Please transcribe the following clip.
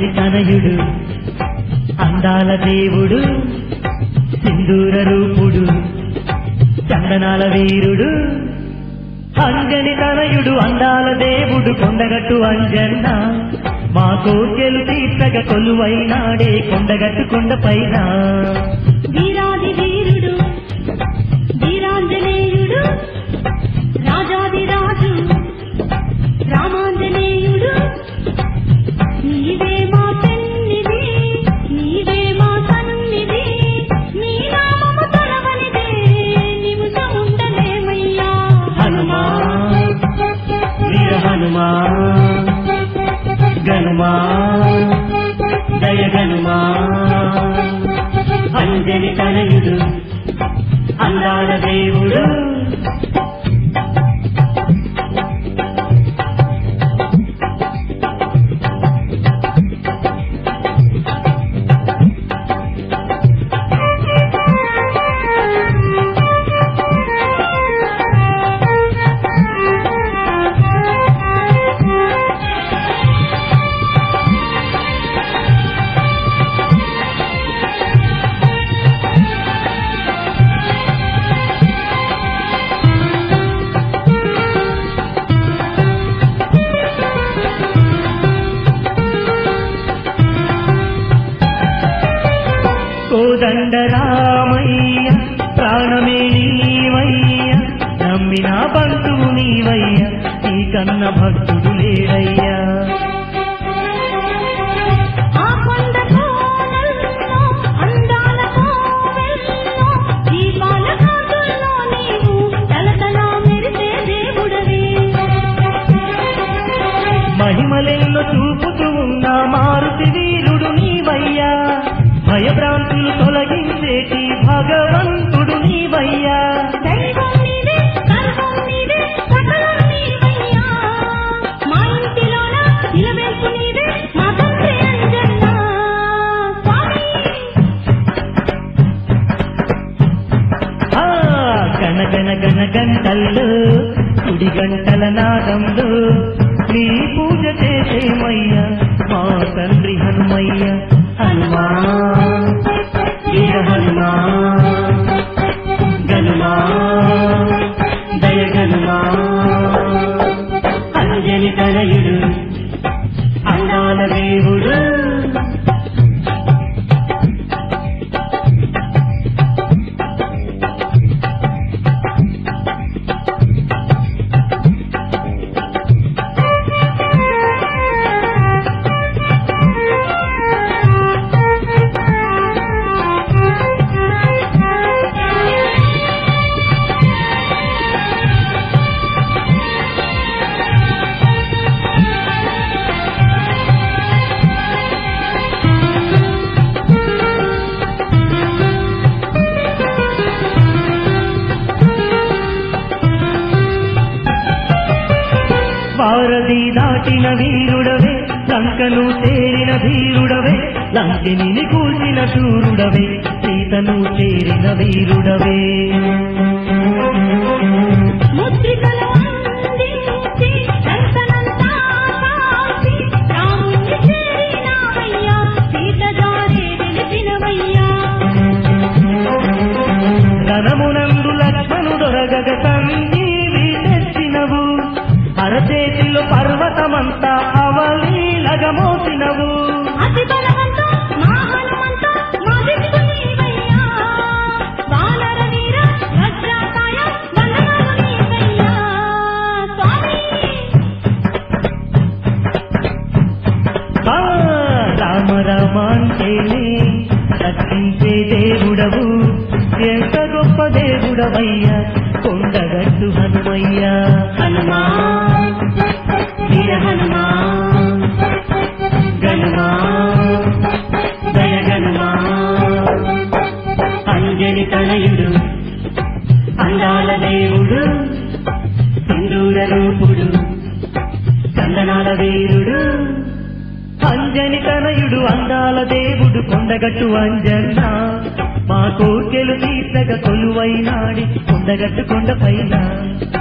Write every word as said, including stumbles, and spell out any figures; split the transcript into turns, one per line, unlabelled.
అంజని తనయుడు అందాల దేవుడు సింధూర రూపుడు చందనాల వీరుడు అంజని తనయుడు అందాల దేవుడు కొండగట్టు అంజన్న మా కోర్కెలు తీర్చగ కొలువైనాడే కొండగట్టు కొండ పైన
వీరాది వీరుడు వీరాంజనేయుడు రాజాది రాజు రామాంజనేయుడు నీవే మా పెన్నిది నీవే మా సన్నిధి నీ నామము తలవనిదే నిమిషముండలేమయ్యా
హనుమా వీర హనుమా గనుమా జయ గనుమా అంజని తనయుడు అందాల దేవుడు కోదండరామయ్య ప్రాణమే నీవయ్య నమ్మిన బంధువు నీవయ్య నీ కన్న భక్తుడు లేడయ్యా
ఆ కొండ కోనల్లో అందాల కోవెల్లో దీపాల కాంతుల్లో నీవు తలతలా మెరిసే దేవుడవే
మహిమలెల్లో చూపుతూ ఉన్న మారుతి వీరుడు నీవయ్యా భయభ్రాంతులు తొలగించేటి భగవంతుడు నీవయ్యా
దైవం నీవే సర్వం నీవే సకలం నీవయ్యా మా ఇంటిలోన నిలవేల్పు నీవే మా తండ్రి అంజన్న స్వామి
ఆ గణ గణ గణ గంటల్లో కుడి గంటల నాదంలో నీ పూజ చేసేమయ్యా మా తండ్రి హనుమయ్య హనుమా వీర హనుమా గనుమా దయ గనుమా అంజని తనయుడు అందాల దేవుడు వారధి దాటిన వీరుడవే లంకను చేరిన ధీరుడవే లంకిని కూల్చిన శూరుడవే సీతను చేరిన వీరుడవే
ముద్రికలు అందించి లంకనంతా కాల్చి రాముణ్ణి చేరినావయ్యా సీత దారి నిలిపినవయ్యా
రణమునందు లక్ష్మణుడొరగగ సంజీవి తెచ్చినవు అరచేతిలో పర్వతమంతా అవలీలగా మోసినవు
అతి బలవంత మా హనుమంత మా దిక్కు నీవయ్యా వానర వీర వజ్రాకాయ వందనాలు నీవయ్యా స్వామి
ఆ రామ రామ అంటేనే రక్షించే దేవుడవు ఎంత గొప్ప దేవుడవయ్యా కొండగట్టు హనుమయ్యా హనుమా వీర హనుమా గనుమా దయ గనుమా అంజని తనయుడు అందాల దేవుడు సింధూర రూపుడు చందనాల వీరుడు అంజని తనయుడు అందాల దేవుడు కొండగట్టు అంజన్న మా కోర్కెలు తీర్చగ కొలువైనాడి కొండగట్టు కొండ పైన